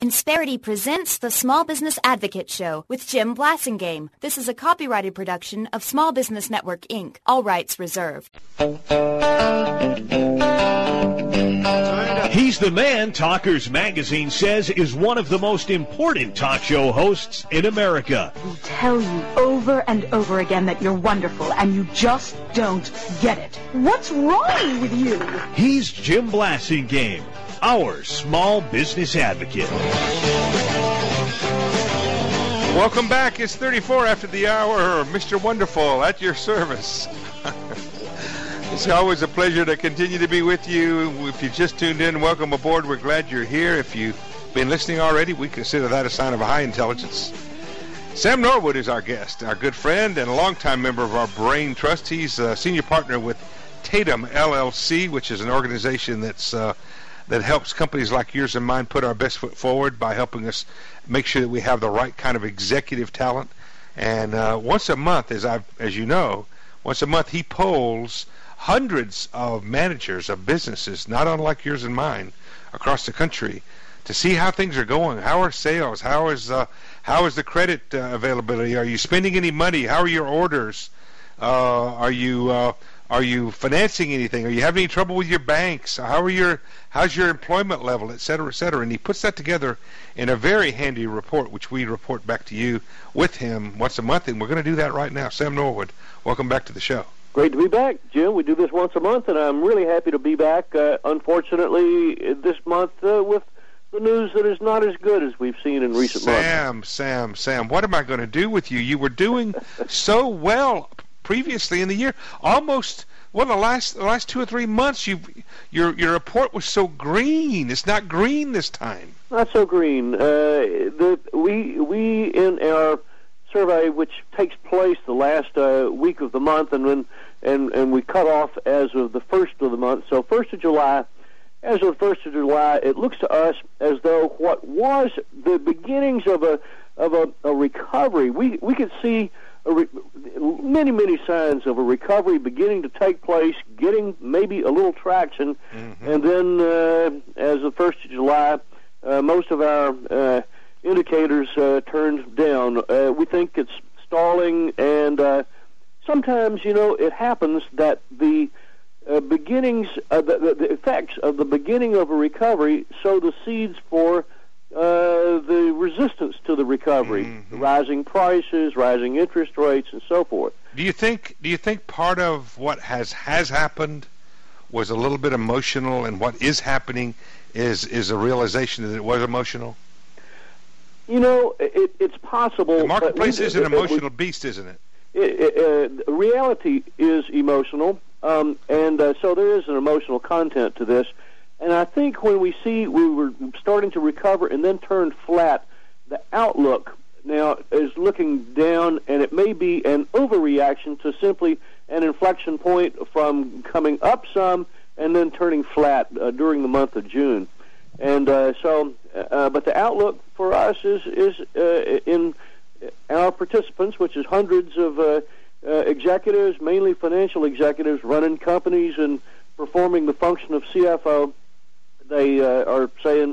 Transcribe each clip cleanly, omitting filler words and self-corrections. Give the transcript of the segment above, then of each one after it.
Insperity presents the Small Business Advocate Show with Jim Blasingame. This is a copyrighted production of Small Business Network, Inc. All rights reserved. He's the man Talkers Magazine says is one of the most important talk show hosts in America. We tell you over and over again that you're wonderful, and you just don't get it. What's wrong with you? He's Jim Blasingame, our small business advocate. Welcome back. It's 34 after the hour. Mr. Wonderful at your service. It's always a pleasure to continue to be with you. If you just tuned in, welcome aboard. We're glad you're here. If you've been listening already, we consider that a sign of a high intelligence. Sam Norwood is our guest, our good friend and a longtime member of our Brain Trust. He's a senior partner with Tatum LLC, which is an organization that helps companies like yours and mine put our best foot forward by helping us make sure that we have the right kind of executive talent. And once a month, as you know, once a month he polls hundreds of managers of businesses, not unlike yours and mine, across the country, to see how things are going. How are sales? How is the credit availability? Are you spending any money? How are your orders? Are you financing anything? Are you having any trouble with your banks? How's your employment level, et cetera, et cetera? And he puts that together in a very handy report, which we report back to you with him once a month, and we're going to do that right now. Sam Norwood, welcome back to the show. Great to be back, Jim. We do this once a month, and I'm really happy to be back. Unfortunately, this month with the news that is not as good as we've seen in recent months. Sam, what am I going to do with you? You were doing so well previously in the year. Almost, the last 2 or 3 months, your report was so green. It's not green this time. Not so green. We in our survey, which takes place the last week of the month, and we cut off as of the first of the month. So 1st of July, as of the 1st of July, it looks to us as though what was the beginnings of a recovery, we could see many signs of a recovery beginning to take place, getting maybe a little traction, and then as of the 1st of July, most of our indicators turned down. We think it's stalling, and sometimes, it happens that the beginnings, the effects of the beginning of a recovery sow the seeds for the resistance to the recovery, rising prices, rising interest rates, and so forth. Do you think part of what has happened was a little bit emotional, and what is happening is a realization that it was emotional? It's possible. The marketplace is an emotional beast, isn't it? Reality is emotional, and so there is an emotional content to this. And I think when we were starting to recover and then turned flat, the outlook now is looking down, and it may be an overreaction to simply an inflection point from coming up some and then turning flat during the month of June. And but the outlook for us is in our participants, which is hundreds of executives, mainly financial executives, running companies and performing the function of CFO. They are saying,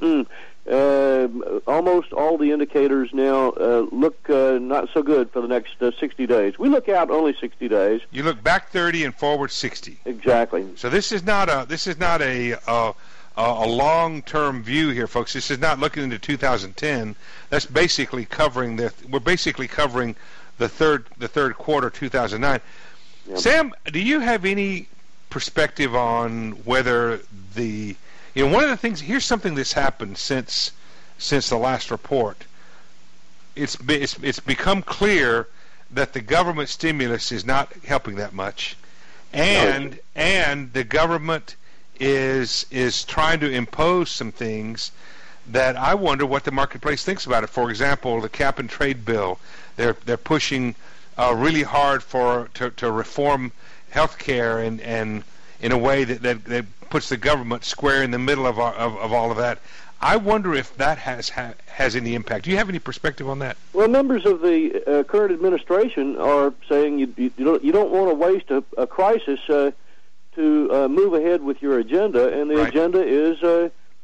almost all the indicators now look not so good for the next 60 days. We look out only 60 days. You look back 30 and forward 60. Exactly. So this is not a long-term view here, folks. This is not looking into 2010. That's basically covering we're basically covering the third quarter 2009. Yep. Sam, do you have any perspective on whether one of the things, here's something that's happened since the last report. It's become clear that the government stimulus is not helping that much, and the government is trying to impose some things that I wonder what the marketplace thinks about it. For example, the cap and trade bill. They're pushing really hard to reform health care and in a way that puts the government square in the middle of all of that. I wonder if that has any impact. Do you have any perspective on that? Well, members of the current administration are saying you don't want to waste a crisis to move ahead with your agenda, and the agenda is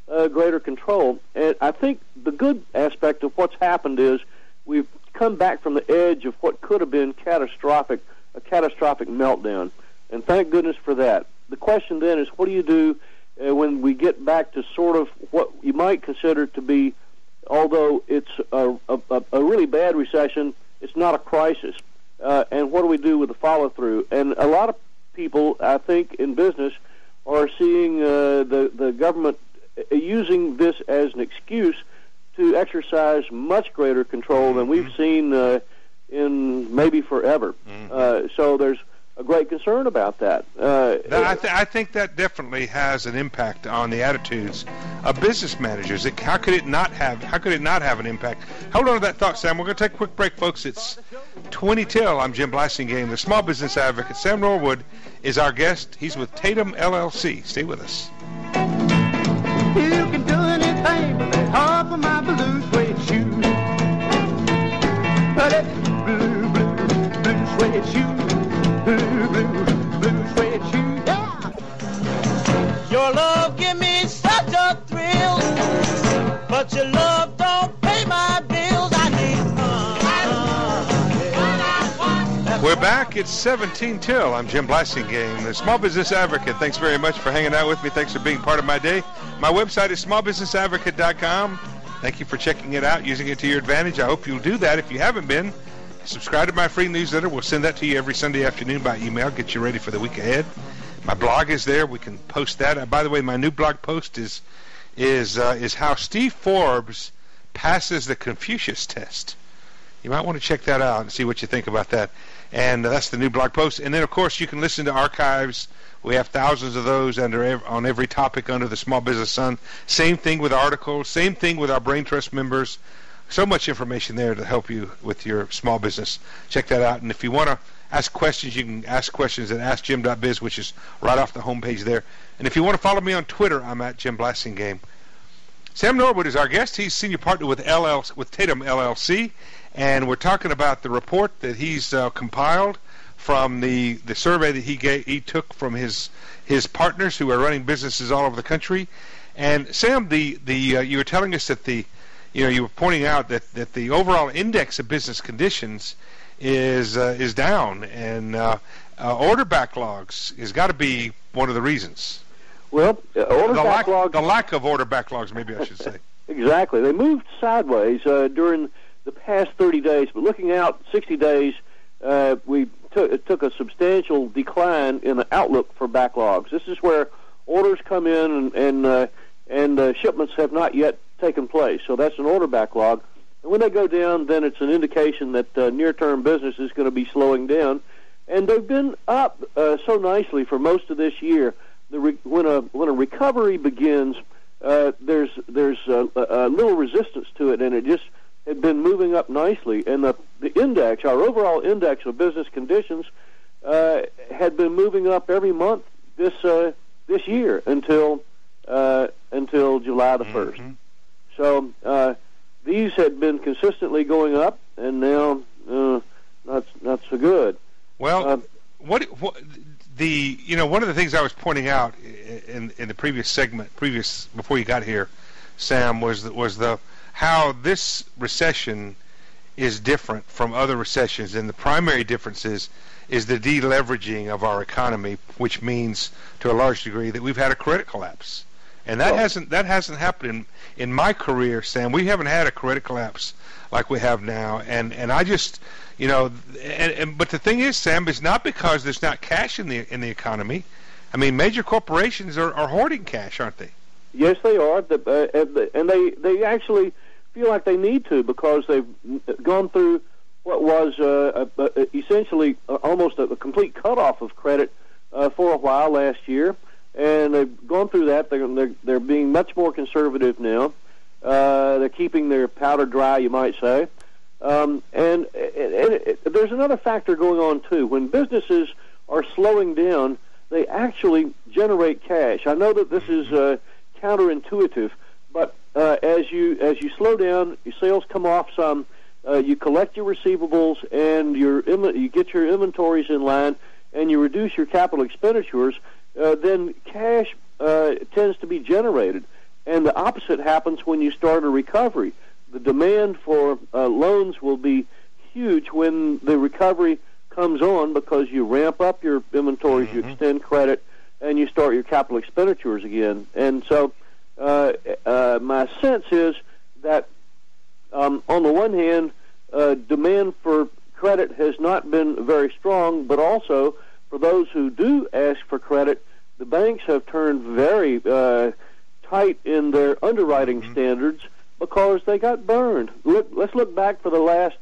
greater control. And I think the good aspect of what's happened is we've come back from the edge of what could have been a catastrophic meltdown. And thank goodness for that. The question then is, what do you do when we get back to sort of what you might consider to be, although it's a really bad recession, it's not a crisis. And what do we do with the follow-through? And a lot of people, I think, in business are seeing the government using this as an excuse to exercise much greater control than we've seen in maybe forever. So there's a great concern about that. I think that definitely has an impact on the attitudes of business managers. How could it not have an impact? Hold on to that thought, Sam. We're going to take a quick break, folks. It's 20 till. I'm Jim Blasingame, the small business advocate. Sam Norwood is our guest. He's with Tatum LLC. Stay with us. You can do anything but lay off of my blue suede shoes. Blue suede shoes. Blue suede shoes. Yeah. Your love give me such a thrill, but your love don't pay my bills. I need We're back. It's 17 till. I'm Jim Blasingame, the small business advocate. Thanks very much for hanging out with me. Thanks for being part of my day. My website is smallbusinessadvocate.com. Thank you for checking it out, using it to your advantage. I hope you'll do that. If you haven't been, subscribe to my free newsletter. We'll send that to you every Sunday afternoon by email, get you ready for the week ahead. My blog is there. We can post that. By the way, my new blog post is how Steve Forbes passes the Confucius test. You might want to check that out and see what you think about that. And that's the new blog post. And then, of course, you can listen to archives. We have thousands of those on every topic under the Small Business Sun. Same thing with articles. Same thing with our Brain Trust members. So much information there to help you with your small business. Check that out. And if you want to ask questions, you can ask questions at AskJim.biz, which is right off the homepage there. And if you want to follow me on Twitter, I'm at Jim Blasingame. Sam Norwood is our guest. He's senior partner with Tatum LLC. And we're talking about the report that he's compiled from the survey that he took from his partners who are running businesses all over the country. And Sam, you were telling us that you were pointing out that the overall index of business conditions is down, and order backlogs has got to be one of the reasons. Well, the lack of order backlogs, maybe I should say. Exactly. They moved sideways during the past 30 days, but looking out 60 days, it took a substantial decline in the outlook for backlogs. This is where orders come in and shipments have not yet taken place. So that's an order backlog. And when they go down, then it's an indication that near-term business is going to be slowing down. And they've been up so nicely for most of this year. When a recovery begins, there's a little resistance to it, and it just had been moving up nicely. And the index, our overall index of business conditions, had been moving up every month this year until July the 1st. So these had been consistently going up, and now not so good. Well, one of the things I was pointing out in the previous segment, before you got here, Sam, was how this recession is different from other recessions, and the primary difference is the deleveraging of our economy, which means to a large degree that we've had a credit collapse. And that hasn't happened in my career, Sam. We haven't had a credit collapse like we have now. And I just, but the thing is, Sam, it's not because there's not cash in the economy. I mean, major corporations are hoarding cash, aren't they? Yes, they are, and they actually feel like they need to, because they've gone through what was essentially almost a complete cutoff of credit for a while last year. And they've gone through that. They're being much more conservative now. They're keeping their powder dry, you might say. And there's another factor going on too. When businesses are slowing down, they actually generate cash. I know that this is counterintuitive, but as you slow down, your sales come off some. You collect your receivables, and you get your inventories in line, and you reduce your capital expenditures. Then cash tends to be generated, And the opposite happens when you start a recovery. The demand for loans will be huge when the recovery comes on, because you ramp up your inventories, you extend credit, and you start your capital expenditures again. And so my sense is that on the one hand, demand for credit has not been very strong, but also for those who do ask for credit, the banks have turned very tight in their underwriting standards because they got burned. Let's look back for the last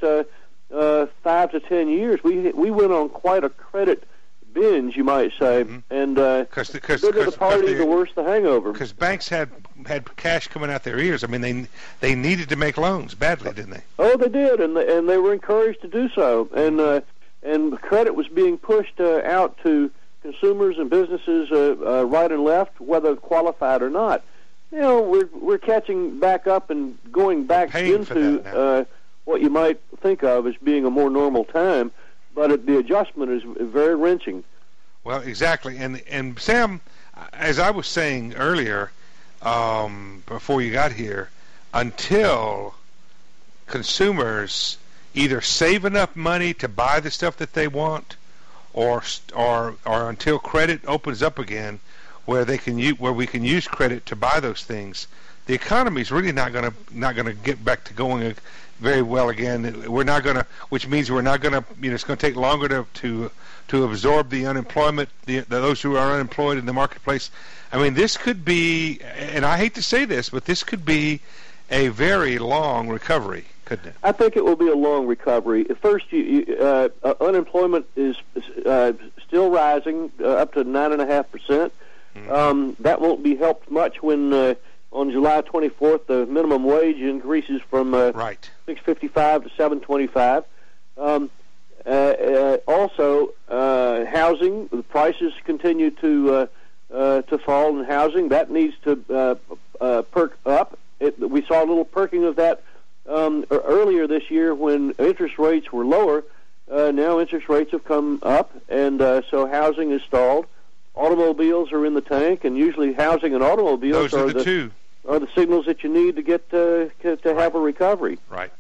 5 to 10 years. We went on quite a credit binge, you might say, and the bigger the party, the worse the hangover. Because banks had cash coming out their ears. I mean, they needed to make loans badly, didn't they? Oh, they did, and they were encouraged to do so, and credit was being pushed out to consumers and businesses right and left, whether qualified or not. Now we're catching back up and going back into what you might think of as being a more normal time, but the adjustment is very wrenching. Well, exactly, and Sam, as I was saying earlier, before you got here, until consumers either save enough money to buy the stuff that they want, or until credit opens up again, where we can use credit to buy those things, the economy is really not going to get back to going very well again. We're not going to, which means we're not going to. It's going to take longer to absorb the unemployment, those who are unemployed in the marketplace. I mean, this could be, and I hate to say this, but this could be a very long recovery, couldn't it? I think it will be a long recovery. First, unemployment is still rising up to 9.5%. That won't be helped much when on July 24th the minimum wage increases from $6.55 to $7.25. Also, housing, the prices continue to fall in housing. That needs to perk up. We saw a little perking of that earlier this year when interest rates were lower. Now interest rates have come up, and so housing is stalled. Automobiles are in the tank, and usually housing and automobiles are the signals that you need to get to have a recovery. Right.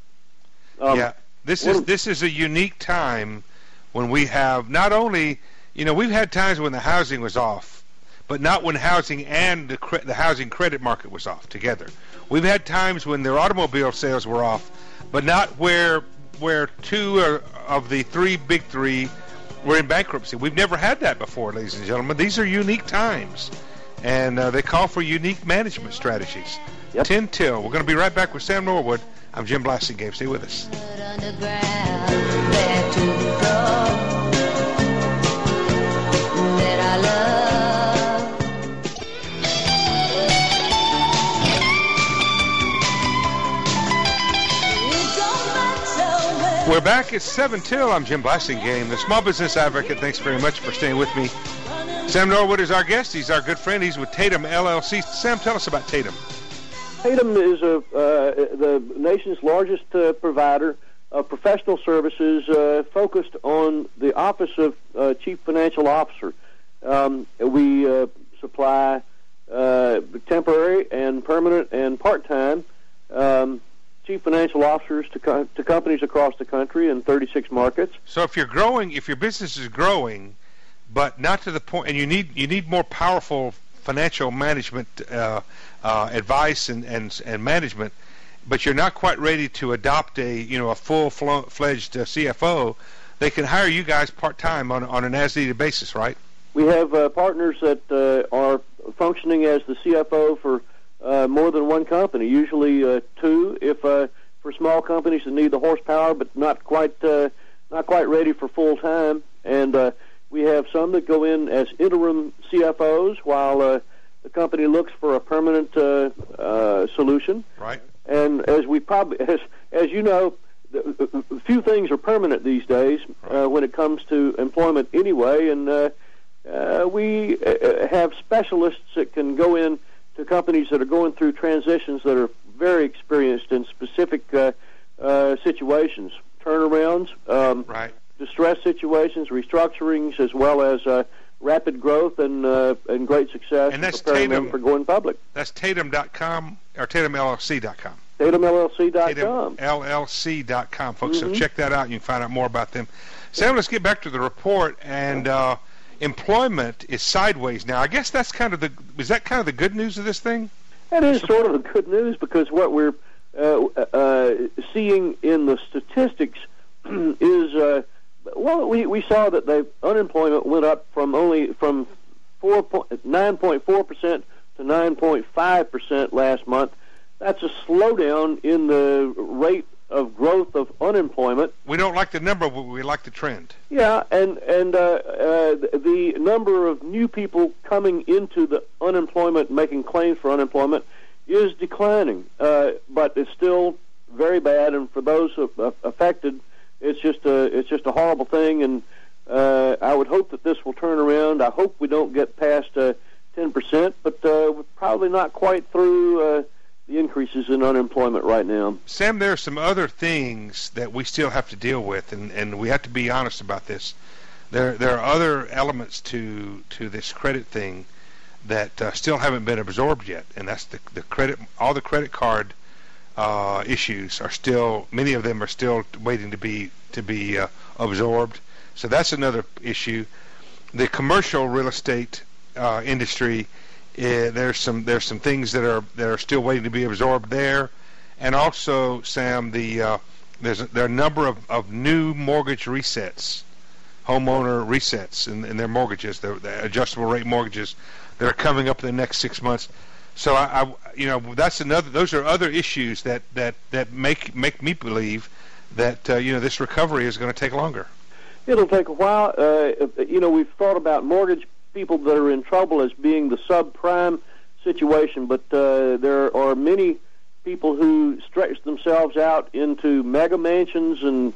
This is a unique time when we have not only, we've had times when the housing was off, but not when housing and the housing credit market was off together. We've had times when their automobile sales were off, but not where two of the big three were in bankruptcy. We've never had that before, ladies and gentlemen. These are unique times, and they call for unique management strategies. Yep. 10 till. We're going to be right back with Sam Norwood. I'm Jim Blasingame. Stay with us. We're back at 7 till. I'm Jim Blasingame, the Small Business Advocate. Thanks very much for staying with me. Sam Norwood is our guest. He's our good friend. He's with Tatum LLC. Sam, tell us about Tatum. Tatum is the nation's largest provider of professional services focused on the Office of Chief Financial Officer. We supply temporary and permanent and part-time chief financial officers to companies across the country in 36 markets. So if you're growing, if your business is growing, but not to the point, and you need more powerful financial management advice and management, but you're not quite ready to adopt a full-fledged CFO, they can hire you guys part-time on an as-needed basis, right? We have partners that are functioning as the CFO for more than one company, usually two, if for small companies that need the horsepower but not quite ready for full time. And we have some that go in as interim CFOs while the company looks for a permanent solution. Right. And as you know, few things are permanent these days when it comes to employment anyway. And we have specialists that can go in to companies that are going through transitions that are very experienced in specific situations, turnarounds, distress situations, restructurings, as well as rapid growth and great success. And that's preparing Tatum them for going public. That's Tatum.com or TatumLLC.com. TatumLLC.com. TatumLLC.com, folks. So check that out. You can find out more about them. Sam, let's get back to the report. And employment is sideways now. I guess that's is that kind of the good news of this thing? That is sort of the good news, because what we're seeing in the statistics is we saw that the unemployment went up from 9.4% to 9.5% last month. That's a slowdown in the rate of growth of unemployment. We don't like the number, but we like the trend. Yeah, and the number of new people coming into the unemployment, making claims for unemployment, is declining, but it's still very bad. And for those affected, it's just a horrible thing. And I would hope that this will turn around. I hope we don't get past 10%, but we're probably not quite through the increases in unemployment right now. Sam, there are some other things that we still have to deal with, and we have to be honest about this. There are other elements to this credit thing that still haven't been absorbed yet, and that's the credit. All the credit card issues are still, many of them are still waiting to be absorbed. So that's another issue. The commercial real estate industry. There's some things that are still waiting to be absorbed there, and also, Sam, there are a number of new mortgage resets, homeowner resets in their mortgages, the adjustable rate mortgages that are coming up in the next 6 months. So that's another. Those are other issues that make me believe that this recovery is going to take longer. It'll take a while. We've thought about mortgage people that are in trouble as being the subprime situation, but there are many people who stretch themselves out into mega mansions and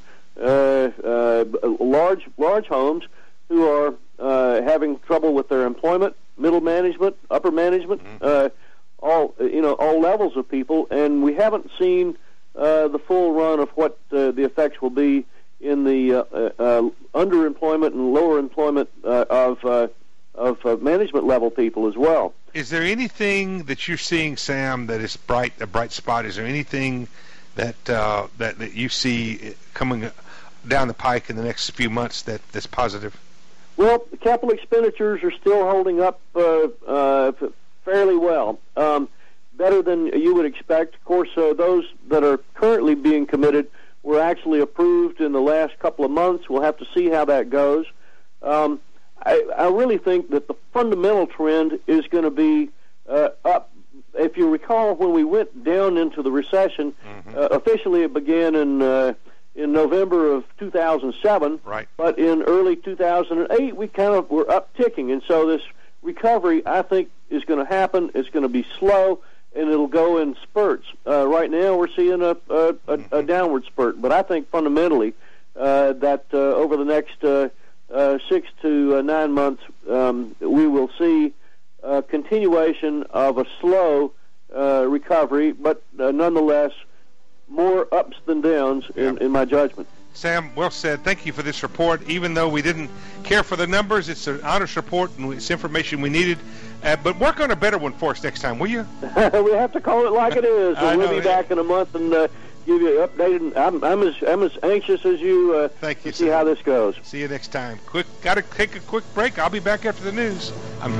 large homes who are having trouble with their employment, middle management, upper management, all levels of people, and we haven't seen the full run of what the effects will be in the underemployment and lower employment of management level people as well. Is there anything that you're seeing, Sam, that is a bright spot? Is there anything that you see coming down the pike in the next few months that's positive? Well, the capital expenditures are still holding up fairly well, better than you would expect. Of course, those that are currently being committed were actually approved in the last couple of months. We'll have to see how that goes. I really think that the fundamental trend is going to be up. If you recall, when we went down into the recession, officially it began in November of 2007. Right. But in early 2008, we kind of were upticking, and so this recovery, I think, is going to happen. It's going to be slow, and it'll go in spurts. Right now, we're seeing a downward spurt, but I think fundamentally that over the next 6 to 9 months, we will see a continuation of a slow recovery, but nonetheless more ups than downs in my judgment. Sam, well said. Thank you for this report. Even though we didn't care for the numbers, it's an honest report and it's information we needed. But work on a better one for us next time, will you? We have to call it like it is. We'll be back in a month and give you updated. I'm as anxious as you, Thank you, to see how this goes. See you next time. Got to take a quick break. I'll be back after the news.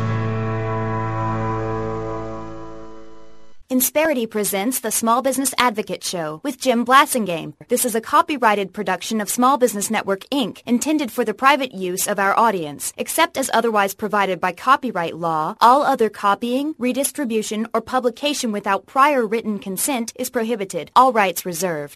Insperity presents the Small Business Advocate Show with Jim Blasingame. This is a copyrighted production of Small Business Network, Inc., intended for the private use of our audience. Except as otherwise provided by copyright law, all other copying, redistribution, or publication without prior written consent is prohibited. All rights reserved.